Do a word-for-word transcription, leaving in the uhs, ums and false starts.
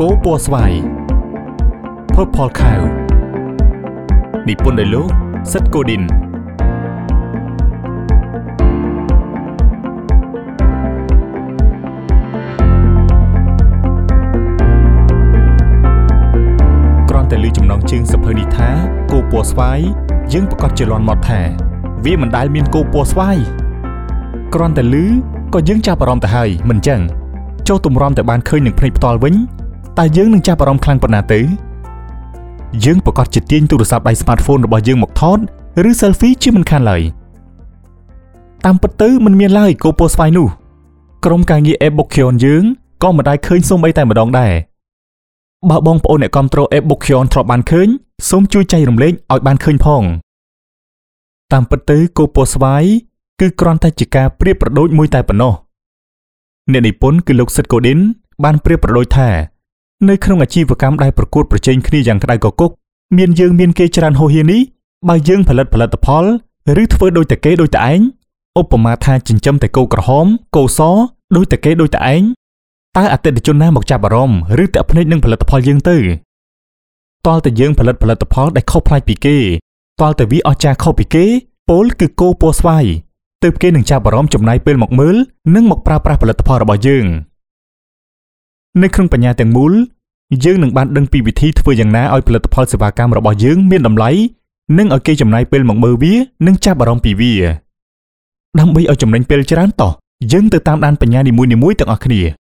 គោពណ៌ស្វាយ Purple Cow និពន្ធដោយលោកសិតកូឌីនគ្រាន់តែឮចំណងជើងសភៅនេះថាគោពណ៌ស្វាយយើងប្រកាសជាលាន់មាត់ថាវាមិនដែលមានគោពណ៌ស្វាយគ្រាន់តែឮក៏យើងចាប់អារម្មណ៍ទៅហើយមិនចឹងចូលទម្រាំតែបានឃើញនឹងភ្នែកផ្ទាល់វិញតើយើងនឹងចាប់អារម្មណ៍ខ្លាំងប៉ុណ្ណាទៅយើងប្រកាសជាទាញទូរស័ព្ទដៃ smartphone របស់យើងមកថតឬ selfie ជាមិនខានឡើយតាមពិតទៅមិនមានឡើយគោពណ៌ស្វាយនោះក្រុមការងារ Ebookyon យើងក៏មិនដែលឃើញសូម្បីតែម្ដងដែរបើបងប្អូនអ្នកគ្រប់គ្រង Ebookyon ធ្លាប់បានឃើញសូមជួយចែករំលែកឲ្យបានឃើញផងតាមពិតទៅគោពណ៌ស្វាយគឺគ្រាន់តែជាការប្រៀបប្រដូចមួយតែប៉ុណ្ណោះអ្នកនិពន្ធគឺលោកសិតកូឌីនបានប្រៀបប្រដូចថានៅក្នុងអាជីវកម្មដែលប្រកួតប្រជែងគ្នាយ៉ាងក្តៅគគុកមានយើងមានគេច្រើនហូរហៀនេះបើយើងផលិតផលិតផលឬធ្វើដូចតែគេដូចតែឯងឧបមាថាចិញ្ចឹមតែគោក្រហមគោសដូចតែគេដូចតែឯងតើអតិថិជនណាមកចាប់អារម្មណ៍ឬតាក់ភ្នែកនឹងផលិតផលយើងទៅតើតើយើងផលិតផលិតផលដែលខុសប្លែកពីគេតើតើវាអស្ចារ្យខុសពីគេពោលគឺគោពណ៌ស្វាយទើបគេនឹងចាប់អារម្មណ៍ចំណាយពេលមកមើលនិងមកប្រើប្រាស់ផលិតផលរបស់យើងនៅក្នុងបញ្ញាទាំងមូលយើងនឹងបានដឹងពីវិធីធ្វើយ៉ាងណាឲ្យផលិតផលសេវាកម្មរបស់យើងមានតម្លៃនិងឲ្យគេចំណាយពេលមកមើលវានិងចាប់អារម្មណ៍ពីវាដើម្បីឲ្យចំណេញពេលច្រើនតោះយើងទៅតាមដានបញ្ញានីមួយៗទាំងអស់គ្នា